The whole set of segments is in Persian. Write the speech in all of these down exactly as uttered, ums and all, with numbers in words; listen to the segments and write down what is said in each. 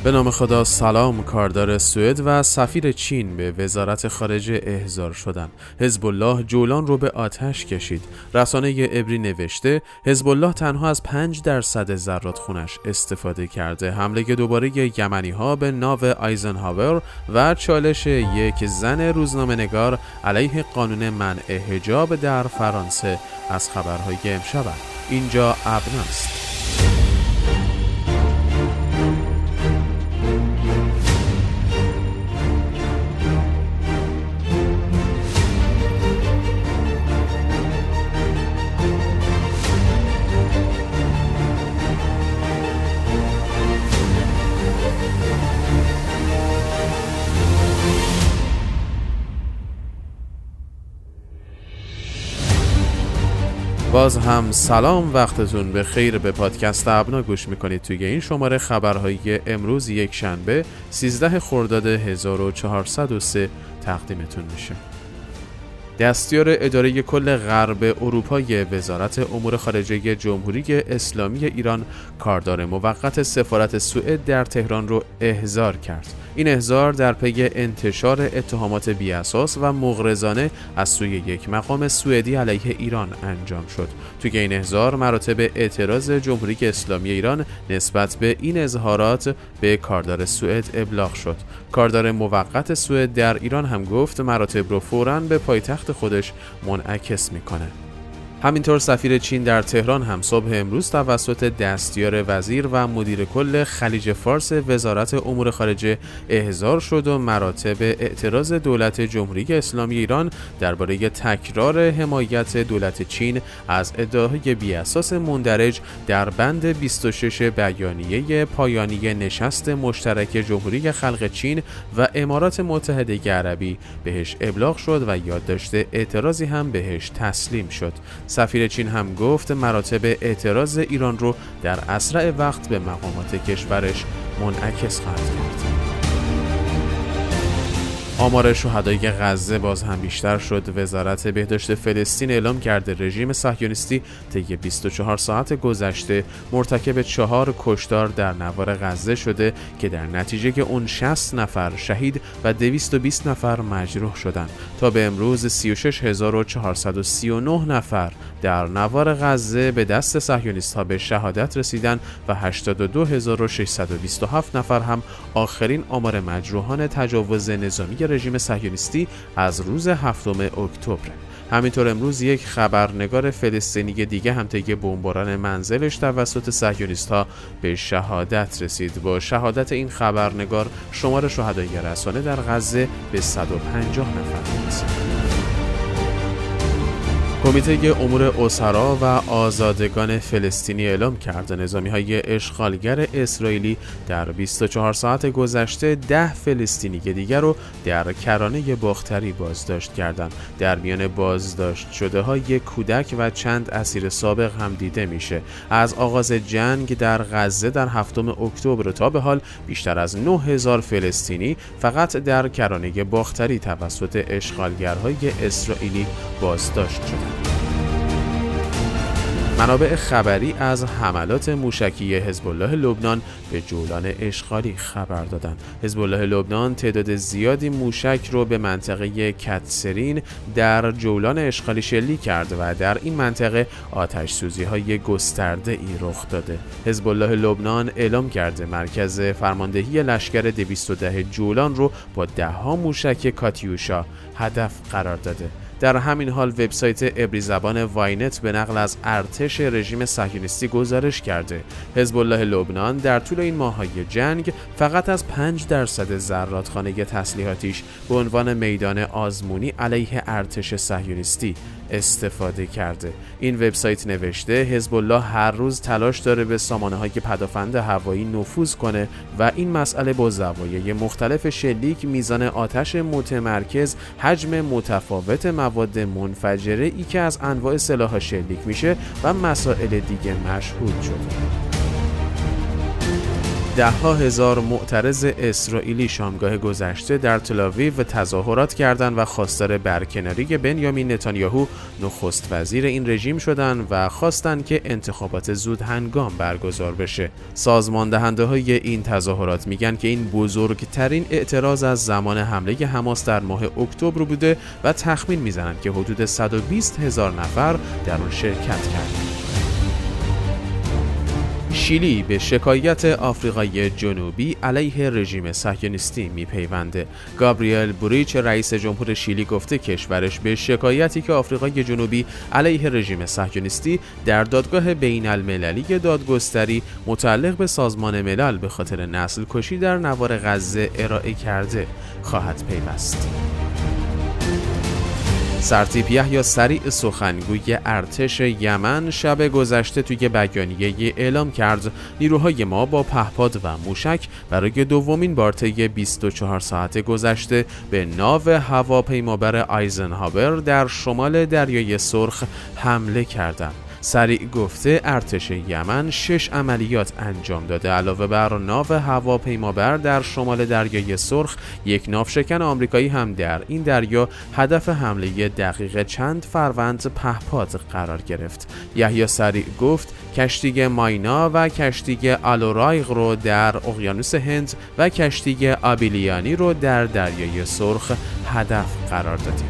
به نام خدا. سلام. کاردار سوئد و سفیر چین به وزارت خارجه احضار شدند. حزب الله جولان رو به آتش کشید. رسانه عبری نوشته حزب الله تنها از پنج درصد ذرات خونش استفاده کرده. حمله دوباره یمنی ها به ناو آیزنهاور و چالش یک زن روزنامه‌نگار علیه قانون منع حجاب در فرانسه از خبرهای امشب. اینجا ابناست. باز هم سلام، وقتتون به خیر. به پادکست ابنا گوش میکنید. توی این شماره خبرهای امروز یک شنبه سیزده خرداد هزار و چهارصد و سه تقدیمتون میشه. دستیار اداره کل غرب اروپای وزارت امور خارجه جمهوری اسلامی ایران کاردار موقت سفارت سوئد در تهران رو احضار کرد. این احضار در پی انتشار اتهامات بی‌اساس و مغرضانه از سوی یک مقام سوئدی علیه ایران انجام شد. توی این احضار مراتب اعتراض جمهوری اسلامی ایران نسبت به این اظهارات به کاردار سوئد ابلاغ شد. کاردار موقت سوئد در ایران هم گفت مراتب رو فوراً به پایتخت خودش منعکس میکنه. همینطور سفیر چین در تهران هم صبح امروز توسط دستیار وزیر و مدیر کل خلیج فارس وزارت امور خارجه احضار شد و مراتب اعتراض دولت جمهوری اسلامی ایران درباره تکرار حمایت دولت چین از ادعاهای بی‌اساس مندرج در بند بیست و شش بیانیه پایانی نشست مشترک جمهوری خلق چین و امارات متحده عربی بهش ابلاغ شد و یادداشت اعتراضی هم بهش تسلیم شد. سفیر چین هم گفت مراتب اعتراض ایران رو در اسرع وقت به مقامات کشورش منعکس خواهد کرد. آمار شهدای غزه باز هم بیشتر شد. وزارت بهداشت فلسطین اعلام کرده رژیم صهیونیستی طی بیست و چهار ساعت گذشته مرتکب چهار کشتار در نوار غزه شده که در نتیجه اون شصت نفر شهید و دویست و بیست نفر مجروح شدند. تا به امروز سی و شش هزار و چهارصد و سی و نه نفر در نوار غزه به دست صهیونیست‌ها به شهادت رسیدند و هشتاد و دو هزار و ششصد و بیست و هفت نفر هم آخرین آمار مجروحان تجاوز نظامی رژیم صهیونیستی از روز هفتم اکتبر. همینطور امروز یک خبرنگار فلسطینی دیگه هم طی بمباران منزلش توسط صهیونیست‌ها به شهادت رسید. با شهادت این خبرنگار شمار شهدای رسانه در غزه به صد و پنجاه نفر رسید. کمیته امور اسرا و آزادگان فلسطینی اعلام کرد نظامی‌های اشغالگر اسرائیلی در بیست و چهار ساعت گذشته ده فلسطینی دیگر رو در کرانه باختری بازداشت کردند. در میان بازداشت شده ها یک کودک و چند اسیر سابق هم دیده میشه. از آغاز جنگ در غزه در هفتم اکتبر تا به حال بیشتر از نه هزار فلسطینی فقط در کرانه باختری توسط اشغالگرهای اسرائیلی بازداشت شدند. منابع خبری از حملات موشکی حزب الله لبنان به جولان اشغالی خبر دادند. حزب الله لبنان تعداد زیادی موشک رو به منطقه کتسرین در جولان اشغالی شلیک کرد و در این منطقه آتش سوزی های گسترده ای رخ داده. حزب الله لبنان اعلام کرده مرکز فرماندهی لشکر دویست و ده جولان رو با ده ها موشک کاتیوشا هدف قرار داده. در همین حال وبسایت عبری زبان واینت به نقل از ارتش رژیم صهیونیستی گزارش کرده حزب الله لبنان در طول این ماه‌های جنگ فقط از پنج درصد ذراتخانه تسلیحاتیش به عنوان میدان آزمونی علیه ارتش صهیونیستی استفاده کرده. این وبسایت نوشته حزب الله هر روز تلاش داره به سامانه‌های پدافند هوایی نفوذ کنه و این مسئله با زوایای مختلف شلیک، میزان آتش متمرکز، حجم متفاوت مواد منفجره ای که از انواع سلاح‌ها شلیک میشه و مسائل دیگه مشهود شده. ده ها هزار معترض اسرائیلی شامگاه گذشته در تل‌آویو تظاهرات کردند و خواستار برکناری بنیامین نتانیاهو نخست وزیر این رژیم شدند و خواستند که انتخابات زود هنگام برگزار بشه. سازمان دهنده های این تظاهرات میگن که این بزرگترین اعتراض از زمان حمله حماس در ماه اکتبر بوده و تخمین میزنند که حدود صد و بیست هزار نفر در آن شرکت کردند. شیلی به شکایت آفریقای جنوبی علیه رژیم صهیونیستی میپیونده. گابریل بوریچ رئیس جمهور شیلی گفته کشورش به شکایتی که آفریقای جنوبی علیه رژیم صهیونیستی در دادگاه بین المللی دادگستری متعلق به سازمان ملل به خاطر نسل کشی در نوار غزه ارائه کرده خواهد پیوست. سرتیپ یحیی سریع سخنگوی ارتش یمن شب گذشته توی بیانیه‌ای اعلام کرد نیروهای ما با پهپاد و موشک برای دومین بار طی بیست و چهار ساعت گذشته به ناو هواپیمابر آیزنهاور در شمال دریای سرخ حمله کردند. سریع گفته ارتش یمن شش عملیات انجام داده. علاوه بر ناو هواپیمابر در شمال دریای سرخ، یک ناوشکن آمریکایی هم در این دریا هدف حمله دقیق چند فروند پهپاد قرار گرفت. یحیی سریع گفت کشتی ماینا و کشتی آلورایغ رو در اقیانوس هند و کشتی آبیلیانی رو در دریای سرخ هدف قرار دادیم.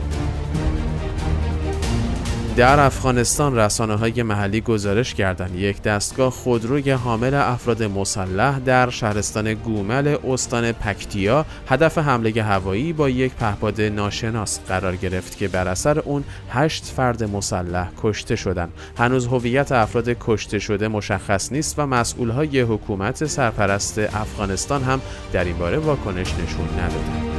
در افغانستان رسانه‌های محلی گزارش کردند یک دستگاه خودروی حامل افراد مسلح در شهرستان گومل استان پکتیا هدف حمله هوایی با یک پهپاد ناشناس قرار گرفت که بر اثر اون هشت فرد مسلح کشته شدند. هنوز هویت افراد کشته شده مشخص نیست و مسئولهای حکومت سرپرست افغانستان هم در این باره واکنش نشون ندادند.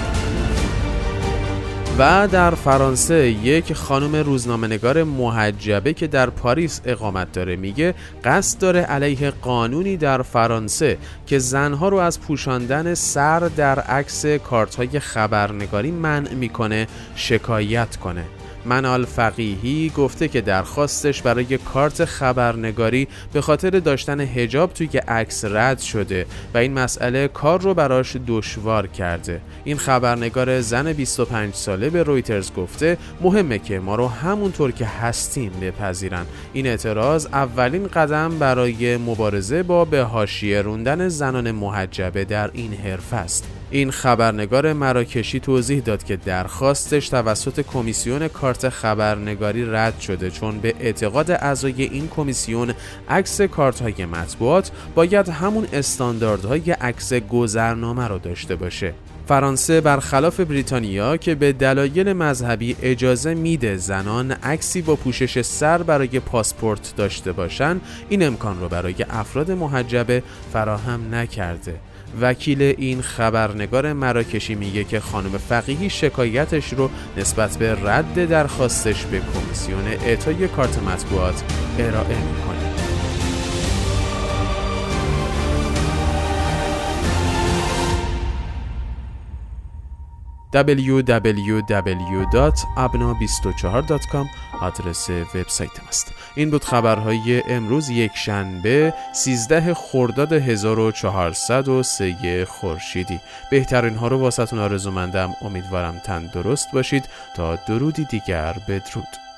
و در فرانسه یک خانم روزنامه‌نگار محجبه که در پاریس اقامت داره میگه قصد داره علیه قانونی در فرانسه که زنها رو از پوشاندن سر در عکس کارت‌های خبرنگاری منع میکنه شکایت کنه. منال فقیهی گفته که درخواستش برای کارت خبرنگاری به خاطر داشتن حجاب توی عکس رد شده و این مسئله کار رو براش دشوار کرده. این خبرنگار زن بیست و پنج ساله به رویترز گفته مهمه که ما رو همونطور که هستیم بپذیرن. این اعتراض اولین قدم برای مبارزه با به حاشیه روندن زنان محجبه در این حرفه است. این خبرنگار مراکشی توضیح داد که درخواستش توسط کمیسیون کارت خبرنگاری رد شده چون به اعتقاد اعضای این کمیسیون عکس کارت‌های مطبوعات باید همون استانداردهای عکس گذرنامه رو داشته باشه. فرانسه برخلاف بریتانیا که به دلایل مذهبی اجازه میده زنان عکسی با پوشش سر برای پاسپورت داشته باشن، این امکان رو برای افراد محجبه فراهم نکرده. وکیل این خبرنگار مراکشی میگه که خانم فقیهی شکایتش رو نسبت به رد درخواستش به کمیسیون اعطای کارت مطبوعات ارائه میکنه. دبلیو دبلیو دبلیو دات ابنا بیست و چهار دات کام آدرس وبسایت است. این بود خبرهای امروز یک شنبه سیزده خرداد هزار و چهارصد و سه خورشیدی. بهترین ها رو واسهتون آرزومندم. امیدوارم تندرست باشید تا درودی دیگر. بدرود.